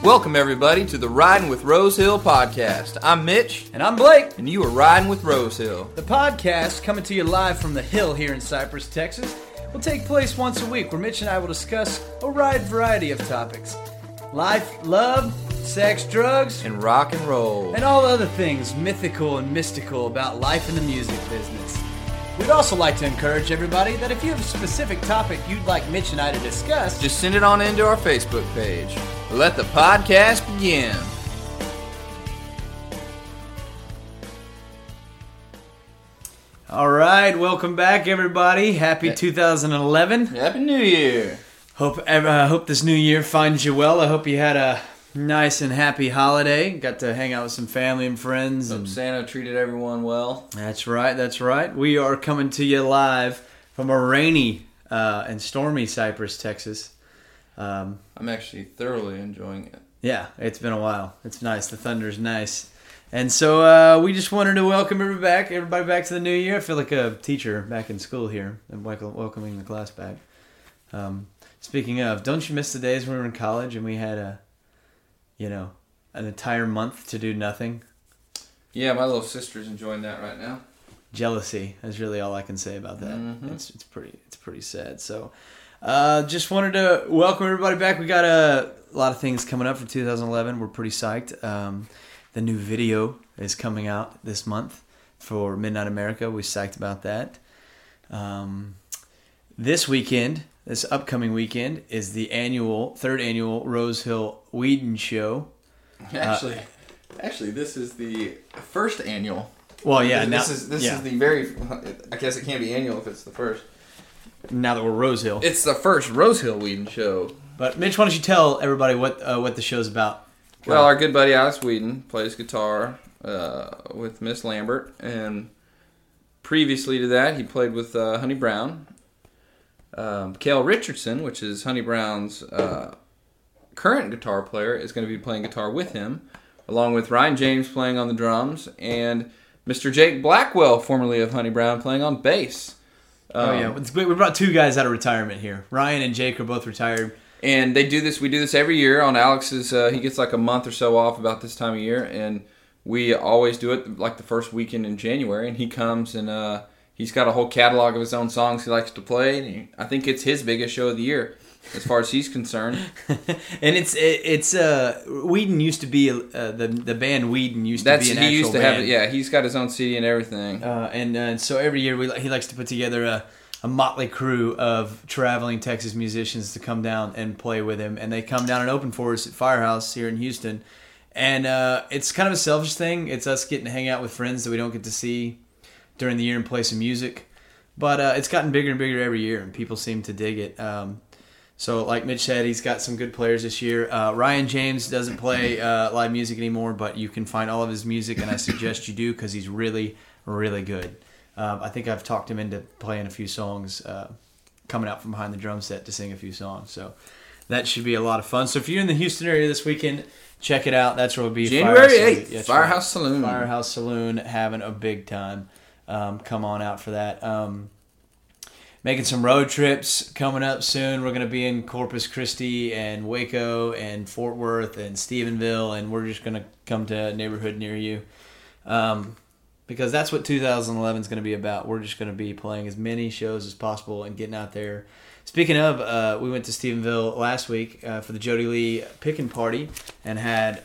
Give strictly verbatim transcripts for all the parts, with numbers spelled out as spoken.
Welcome, everybody, to the Riding with Rose Hill podcast. I'm Mitch. And I'm Blake. And you are Riding with Rose Hill. The podcast, coming to you live from the Hill here in Cypress, Texas, will take place once a week where Mitch and I will discuss a wide variety of topics. Life, love, sex, drugs, and rock and roll. And all other things mythical and mystical about life in the music business. We'd also like to encourage everybody that if you have a specific topic you'd like Mitch and I to discuss, just send it on into our Facebook page. Let the podcast begin. All right, welcome back, everybody. Happy two thousand eleven. Happy New Year. Hope uh, hope this new year finds you well. I hope you had a nice and happy holiday. Got to hang out with some family and friends. Hope and Santa treated everyone well. That's right, that's right. We are coming to you live from a rainy uh, and stormy Cypress, Texas. Um, I'm actually thoroughly enjoying it. Yeah, it's been a while. It's nice. The thunder's nice. And so uh, we just wanted to welcome everybody back, everybody back to the new year. I feel like a teacher back in school here and welcoming the class back. Um, speaking of, don't you miss the days when we were in college and we had a, you know, an entire month to do nothing? Yeah, my little sister's enjoying that right now. Jealousy is really all I can say about that. Mm-hmm. It's it's pretty it's pretty sad. So, uh, just wanted to welcome everybody back. We got a, a lot of things coming up for two thousand eleven. We're pretty psyched. Um, the new video is coming out this month for Midnight America. We're psyched about that. Um, this weekend, this upcoming weekend, is the annual third annual Rose Hill Whedon Show. Actually, uh, actually, this is the first annual. Well, yeah. This, now, this is this yeah. is the very. I guess it can't be annual if it's the first. Now that we're Rose Hill, it's the first Rose Hill Whedon show. But Mitch, why don't you tell everybody what uh, what the show's about? Come well, on. our good buddy Alex Whedon plays guitar uh, with Miss Lambert, and previously to that, he played with uh, Honey Brown. Um, Cale Richardson, which is Honey Brown's uh, current guitar player, is going to be playing guitar with him, along with Ryan James playing on the drums, and Mister Jake Blackwell, formerly of Honey Brown, playing on bass. Um, oh yeah, we brought two guys out of retirement here. Ryan and Jake are both retired, and they do this. We do this every year on Alex's. Uh, he gets like a month or so off about this time of year, and we always do it like the first weekend in January. And he comes and uh, he's got a whole catalog of his own songs he likes to play. And he, I think it's his biggest show of the year, as far as he's concerned. And it's it, it's uh Whedon used to be uh, the the band Whedon used That's, to be an he actual used to band. have it. Yeah, he's got his own C D and everything. Uh, and uh, so every year we he likes to put together a, a motley crew of traveling Texas musicians to come down and play with him, and they come down and open for us at Firehouse here in Houston. And uh, it's kind of a selfish thing. It's us getting to hang out with friends that we don't get to see during the year and play some music. But uh, it's gotten bigger and bigger every year, and people seem to dig it. Um, So, like Mitch said, he's got some good players this year. Uh, Ryan James doesn't play uh, live music anymore, but you can find all of his music, and I suggest you do because he's really, really good. Um, I think I've talked him into playing a few songs, uh, coming out from behind the drum set to sing a few songs. So that should be a lot of fun. So if you're in the Houston area this weekend, check it out. That's where it'll be. January eighth, yeah, Firehouse right. Saloon. Firehouse Saloon, having a big time. Um, come on out for that. Um, Making some road trips coming up soon. We're going to be in Corpus Christi and Waco and Fort Worth and Stephenville, and we're just going to come to a neighborhood near you um, because that's what two thousand eleven is going to be about. We're just going to be playing as many shows as possible and getting out there. Speaking of, uh, we went to Stephenville last week uh, for the Jody Lee Pickin' Party and had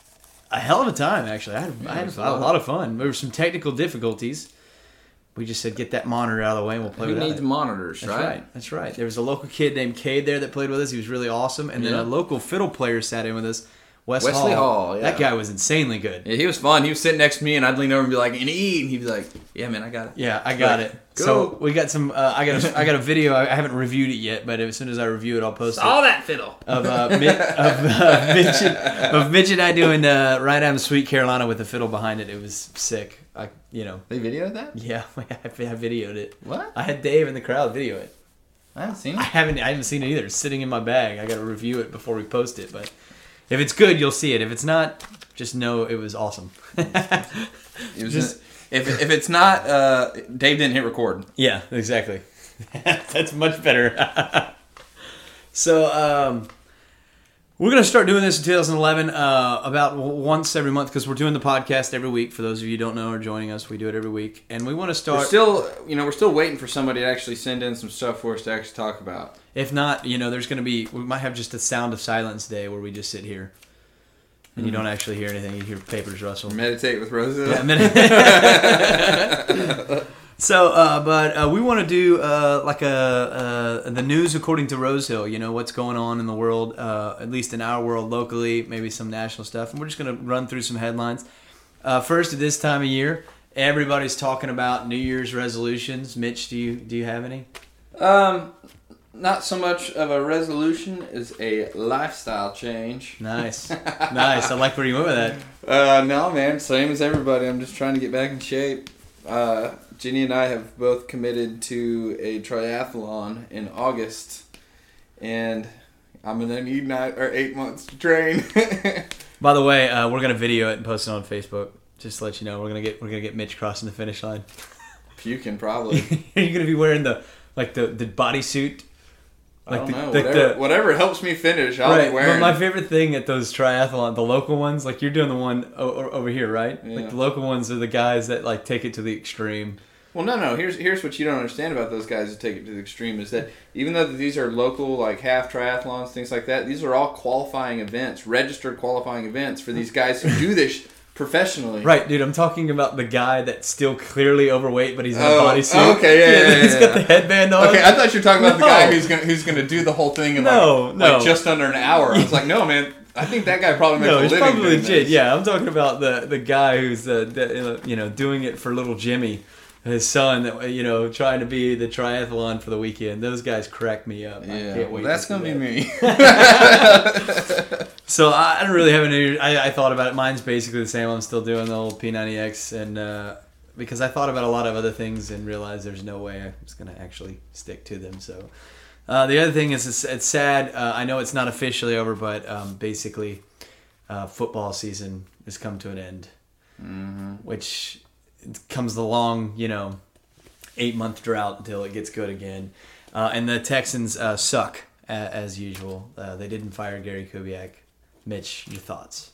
a hell of a time, actually. I had, yeah, I had a lot of fun. There were some technical difficulties. We just said, get that monitor out of the way and we'll play Who with it. needs monitors, That's right? right? That's right. There was a local kid named Cade there that played with us. He was really awesome. And then yeah. a local fiddle player sat in with us, Wes Wesley Hall. Hall, yeah. That guy was insanely good. Yeah, he was fun. He was sitting next to me, and I'd lean over and be like, "An E," and he'd be like, "Yeah, man, I got it." Yeah, I got like, it. Go. So we got some. Uh, I got. A, I got a video. I haven't reviewed it yet, but as soon as I review it, I'll post All it. that fiddle Of uh, Mi- of, uh, Mitch and, of Mitch and I doing uh, "Ride Out in Sweet Carolina" with the fiddle behind it. It was sick. I, you know. They videoed that? Yeah, I, I videoed it. What? I had Dave in the crowd video it. I haven't seen I it. haven't. I haven't seen it either. It's sitting in my bag. I got to review it before we post it. But if it's good, you'll see it. If it's not, just know it was awesome. It was Just- if if it's not, uh, Dave didn't hit record. Yeah, exactly. That's much better. So, um, We're going to start doing this in two thousand eleven uh, about w- once every month because we're doing the podcast every week. For those of you who don't know or joining us, we do it every week. And we want to start... We're still, you know, we're still waiting for somebody to actually send in some stuff for us to actually talk about. If not, you know, there's going to be... We might have just a sound of silence day where we just sit here. And mm-hmm. you don't actually hear anything. You hear papers rustle. Meditate with Roseville. Yeah, med- So, uh, but uh, we want to do uh, like a, uh, the news according to Rosehill. You know what's going on in the world, uh, at least in our world locally, maybe some national stuff, and we're just going to run through some headlines. Uh, first, at this time of year, everybody's talking about New Year's resolutions. Mitch, do you do you have any? Um, not so much of a resolution as a lifestyle change. Nice, nice. I like where you went with that. Uh, no, man, same as everybody. I'm just trying to get back in shape. Uh, Ginny and I have both committed to a triathlon in August, and I'm gonna need nine or eight months to train. By the way, uh, we're gonna video it and post it on Facebook. Just to let you know, we're gonna get we're gonna get Mitch crossing the finish line. Puking probably. Are you gonna be wearing the like the the bodysuit? Like I don't the, know. the, whatever, the, whatever helps me finish, I'll right, be wearing. But my favorite thing at those triathlon, the local ones, like you're doing the one o- over here, right? Yeah. Like the local ones are the guys that like take it to the extreme. Well, no, no. Here's here's what you don't understand about those guys that take it to the extreme is that even though these are local, like half triathlons, things like that, these are all qualifying events, registered qualifying events for these guys who do this professionally. Right, dude. I'm talking about the guy that's still clearly overweight, but he's in a oh, bodysuit. Okay, yeah, yeah, yeah, He's yeah. got the headband on. Okay, I thought you were talking about No. the guy who's gonna who's gonna do the whole thing in No, like, no. like just under an hour. I was like, no, man. I think that guy probably makes No, a he's living probably doing legit. this. Yeah, I'm talking about the the guy who's uh, the, you know doing it for little Jimmy, his son. That you know trying to be the triathlon for the weekend. Those guys crack me up. Yeah, I can't wait. well, that's to gonna see be that. me. So I don't really have any. I, I thought about it. Mine's basically the same. I'm still doing the old P ninety X, and uh, because I thought about a lot of other things and realized there's no way I was going to actually stick to them. So uh, the other thing is, it's, it's sad. Uh, I know it's not officially over, but um, basically, uh, football season has come to an end, Mm-hmm. which comes the long, you know, eight month drought until it gets good again. Uh, and the Texans uh, suck a- as usual. Uh, they didn't fire Gary Kubiak. Mitch, your thoughts?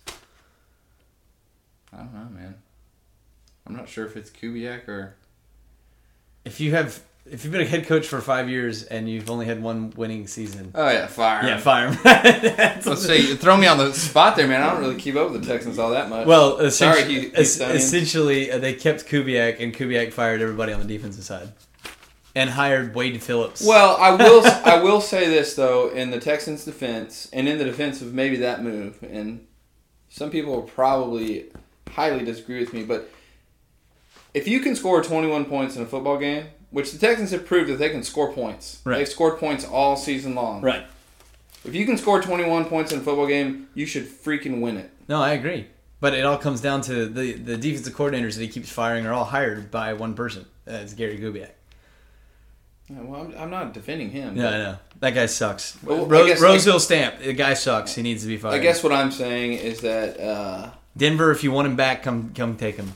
I don't know, man. I'm not sure if it's Kubiak or... If you have, if you've been a head coach for five years and you've only had one winning season, Oh, yeah, fire yeah, him. fire him. Let's see, throw me on the spot there, man. I don't really keep up with the Texans all that much. Well, Sorry, essentially, Heath- Heath es- Dunyan. essentially uh, they kept Kubiak, and Kubiak fired everybody on the defensive side, and hired Wade Phillips. Well, I will I will say this, though, in the Texans' defense, and in the defense of maybe that move, and some people will probably highly disagree with me, but if you can score twenty-one points in a football game, which the Texans have proved that they can score points. Right. They've scored points all season long. right? If you can score twenty-one points in a football game, you should freaking win it. No, I agree. But it all comes down to the the defensive coordinators that he keeps firing are all hired by one person. That's Gary Kubiak. Yeah, well, I'm, I'm not defending him. Yeah, but I know. That guy sucks. Well, I Rose, guess- Roseville stamp. The guy sucks. He needs to be fired. I guess what I'm saying is that... Uh, Denver, if you want him back, come come take him.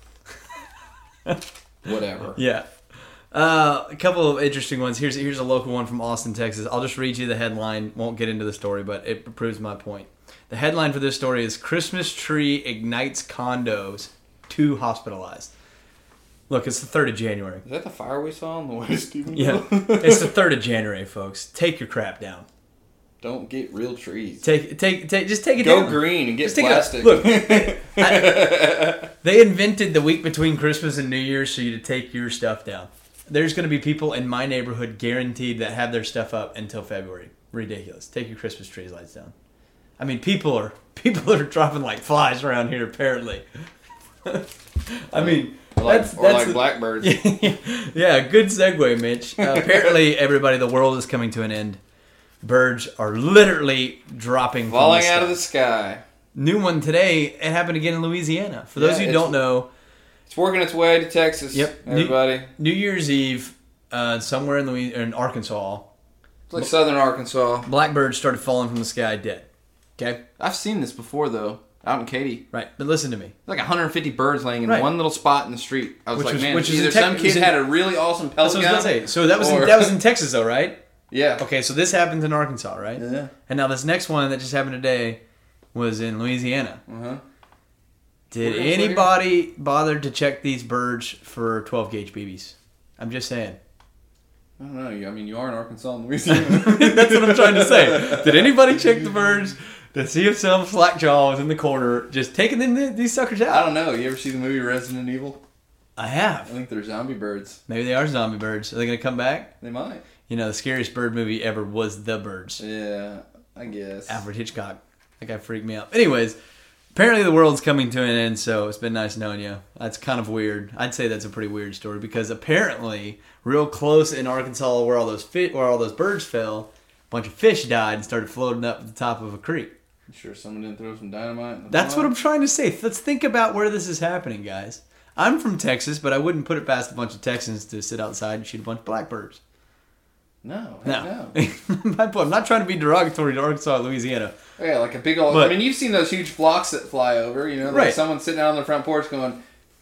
whatever. Yeah. Uh, a couple of interesting ones. Here's here's a local one from Austin, Texas. I'll just read you the headline. Won't get into the story, but it proves my point. The headline for this story is Christmas Tree Ignites Condos, Two Hospitalized. Look, it's the third of January. Is that the fire we saw on the way to Stephenville? Yeah. It's the third of January, folks. Take your crap down. Don't get real trees. Take take take just take it Go down. green and get Just take it plastic. out. Look, I- they invented the week between Christmas and New Year's for you to take your stuff down. There's going to be people in my neighborhood guaranteed that have their stuff up until February. Ridiculous. Take your Christmas trees lights down. I mean, people are people are dropping like flies around here. Apparently. I mean, or like, that's, or that's like the- blackbirds. yeah, good segue, Mitch. Uh, apparently, everybody, the world is coming to an end. Birds are literally dropping Falling from the out sky. of the sky. New one today. It happened again in Louisiana. For those Yeah, of you who it's- don't know, It's working its way to Texas. Yep. Everybody. New Year's Eve, uh, somewhere in Louis- in Arkansas, It's like southern Arkansas. blackbirds started falling from the sky dead. Okay? I've seen this before, though, out in Katy. Right. But listen to me. Like one hundred fifty birds laying in Right. one little spot in the street. I was Which like, was- man, which was either in Tex- some it kid was in- had a really awesome That's pellet what I was gun. going to say. So that was, in, or- that was in Texas, though, right? Yeah. Okay, so this happens in Arkansas, right? Yeah. And now this next one that just happened today was in Louisiana. Uh-huh. Did anybody bother to check these birds for twelve gauge B Bs? I'm just saying. I don't know. I mean, you are in Arkansas and Louisiana. That's what I'm trying to say. Did anybody check the birds to see if some slackjaw was in the corner just taking them, these suckers out? I don't know. You ever see the movie Resident Evil? I I have. think they're zombie birds. Maybe they are zombie birds. Are they going to come back? They might. You know, the scariest bird movie ever was The Birds. Yeah, I guess. Alfred Hitchcock. That guy freaked me out. Anyways, apparently the world's coming to an end, so it's been nice knowing you. That's kind of weird. I'd say that's a pretty weird story because apparently, real close in Arkansas, where all those fi- where all those birds fell, a bunch of fish died and started floating up at the top of a creek. You sure someone didn't throw some dynamite? In the That's pond? what I'm trying to say. Let's think about where this is happening, guys. I'm from Texas, but I wouldn't put it past a bunch of Texans to sit outside and shoot a bunch of blackbirds. No, No. no. My point, I'm not trying to be derogatory to Arkansas or Louisiana. Yeah, like a big old. But- I mean, you've seen those huge flocks that fly over. You know, like Right. someone sitting out on the front porch going,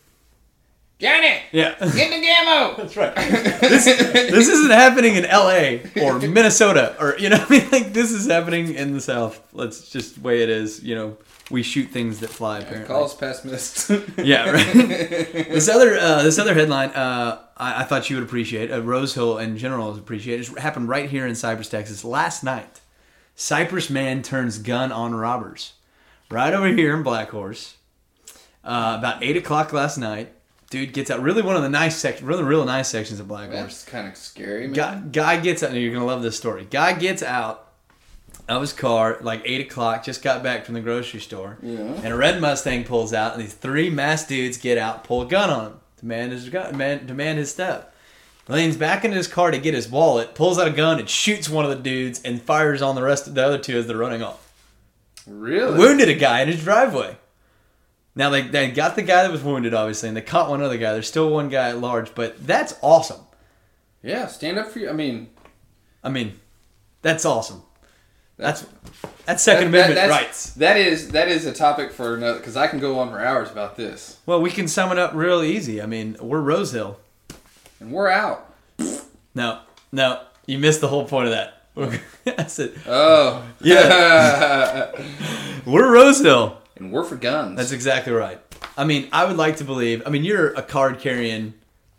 "Johnny, Yeah. get the gammo." That's right. This, this isn't happening in L A or Minnesota or, you know what I mean? Like, this is happening in the South. Let's just way it is. You know, we shoot things that fly, apparently. Call us pessimists. Yeah, right. This other uh, this other headline, uh, I, I thought you would appreciate. Uh, Rose Hill in general would appreciate. It happened right here in Cypress, Texas, last night. Cypress man turns gun on robbers. Right over here in Black Horse, uh, about eight o'clock last night. Dude gets out. Really one of the nice sections, really real nice sections of Black Horse. That's kind of scary, man. Guy, guy gets out. You're gonna love this story. Guy gets out of his car like eight o'clock. Just got back from the grocery store. Yeah. And a red Mustang pulls out, and these three masked dudes get out, pull a gun on him, demand his gun, demand, demand his stuff. Leans back into his car to get his wallet, pulls out a gun, and shoots one of the dudes, and fires on the rest of the other two as they're running off. Really? Wounded a guy in his driveway. Now they they got the guy that was wounded, obviously, and they caught one other guy. There's still one guy at large, but that's awesome. Yeah, stand up for you. I mean, I mean, that's awesome. that's That's that's Second that- that- Amendment that's- rights. That is that is a topic for another because I can go on for hours about this. Well, we can sum it up real easy. I mean, we're Rose Hill. And we're out. No, no, you missed the whole point of that. I said, Oh. Yeah. we're Rose Hill. And we're for guns. That's exactly right. I mean, I would like to believe. I mean, you're a card carrying.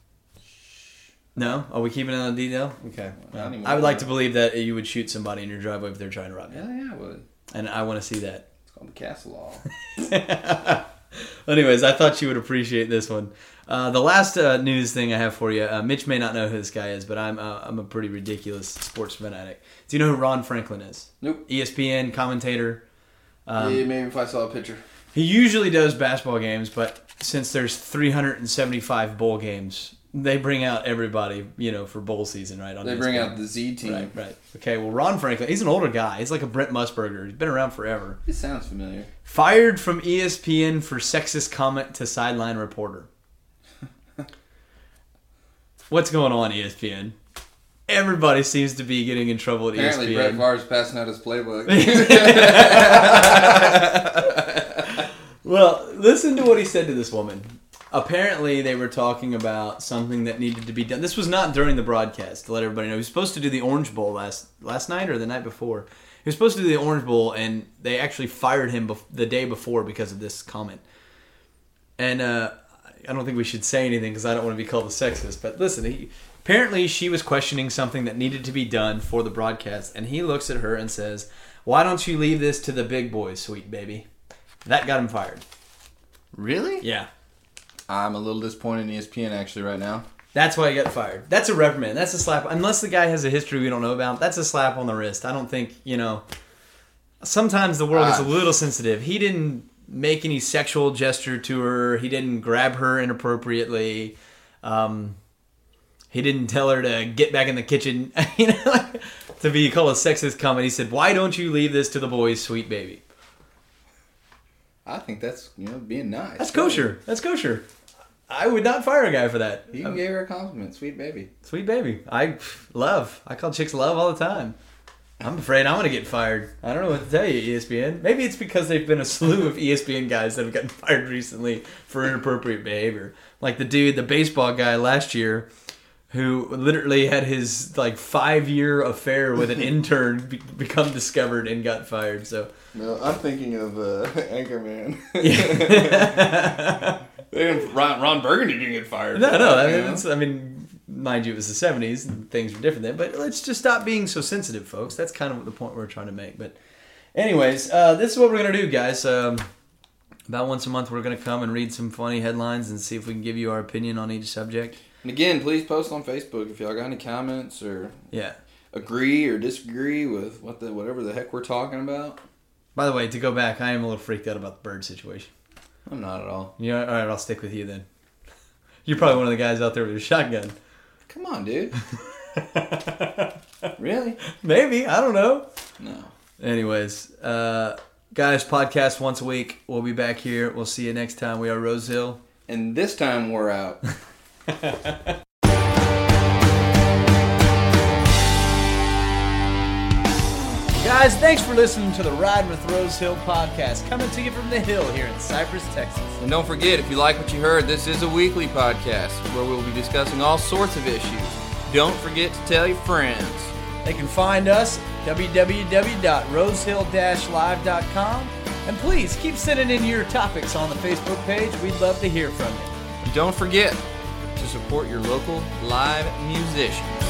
No, are we keeping it on the detail? Okay. Well, Well, I would like to believe that you would shoot somebody in your driveway if they're trying to rob you, Yeah, yeah, I would. and I want to see that. It's called the castle law. Anyways, I thought you would appreciate this one. Uh, the last uh, news thing I have for you, uh, Mitch may not know who this guy is, but I'm uh, I'm a pretty ridiculous sports fanatic. Do you know who Ron Franklin is? Nope. E S P N commentator. Um, yeah, maybe if I saw a picture. He usually does basketball games, but since there's three hundred seventy-five bowl games, they bring out everybody, you know, for bowl season, right? On They E S P N. bring out the Z team. Right, right. Okay, well, Ron Franklin, he's an older guy. He's like a Brent Musburger. He's been around forever. It sounds familiar. Fired from E S P N for sexist comment to sideline reporter. What's going on, E S P N? Everybody seems to be getting in trouble at Apparently, E S P N. Brett Favre's passing out his playbook. Well, listen to what he said to this woman. Apparently, they were talking about something that needed to be done. This was not during the broadcast, to let everybody know. He was supposed to do the Orange Bowl last last night or the night before. He was supposed to do the Orange Bowl, and they actually fired him bef- the day before because of this comment. And uh, I don't think we should say anything because I don't want to be called a sexist. But listen, he, apparently she was questioning something that needed to be done for the broadcast, and he looks at her and says, "Why don't you leave this to the big boys, sweet baby?" That got him fired. Really? Yeah. I'm a little disappointed in E S P N actually right now. That's why he got fired. That's a reprimand. That's a slap. Unless the guy has a history we don't know about, that's a slap on the wrist. I don't think, you know... Sometimes the world is a little sensitive. He didn't make any sexual gesture to her. He didn't grab her inappropriately. Um, he didn't tell her to get back in the kitchen. You know, like, to be called a sexist comment. He said, "Why don't you leave this to the boys, sweet baby?" I think that's, you know, being nice. That's kosher. That's kosher. I would not fire a guy for that. You gave her a compliment. Sweet baby. Sweet baby. I love. I call chicks love all the time. I'm afraid I'm going to get fired. I don't know what to tell you, E S P N. Maybe it's because there've been a slew of E S P N guys that have gotten fired recently for inappropriate behavior. Like the dude, the baseball guy last year, who literally had his like five year affair with an intern be- become discovered and got fired. So No, I'm thinking of uh, Anchorman. yeah. They didn't, Ron, Ron Burgundy didn't get fired. no, no. I You mean, know? it's, I mean, mind you, it was the seventies and things were different then. But let's just stop being so sensitive, folks. That's kind of the point we're trying to make. But anyways, uh, this is what we're gonna do, guys. Um, about once a month, we're gonna come and read some funny headlines and see if we can give you our opinion on each subject. And again, please post on Facebook if y'all got any comments or Yeah. agree or disagree with what the whatever the heck we're talking about. By the way, to go back, I am a little freaked out about the bird situation. I'm not at all. You know, all right, I'll stick with you then. You're probably one of the guys out there with a shotgun. Come on, dude. Really? Maybe, I don't know. No. Anyways, uh, guys, podcast once a week. We'll be back here. We'll see you next time. We are Rose Hill. And this time we're out. Guys, thanks for listening to the Ride with Rose Hill podcast, coming to you from the Hill here in Cypress, Texas. And don't forget, if you like what you heard, this is a weekly podcast where we'll be discussing all sorts of issues. Don't forget to tell your friends. They can find us at w w w dot rosehill dash live dot com. And please keep sending in your topics on the Facebook page. We'd love to hear from you. And don't forget to support your local live musicians.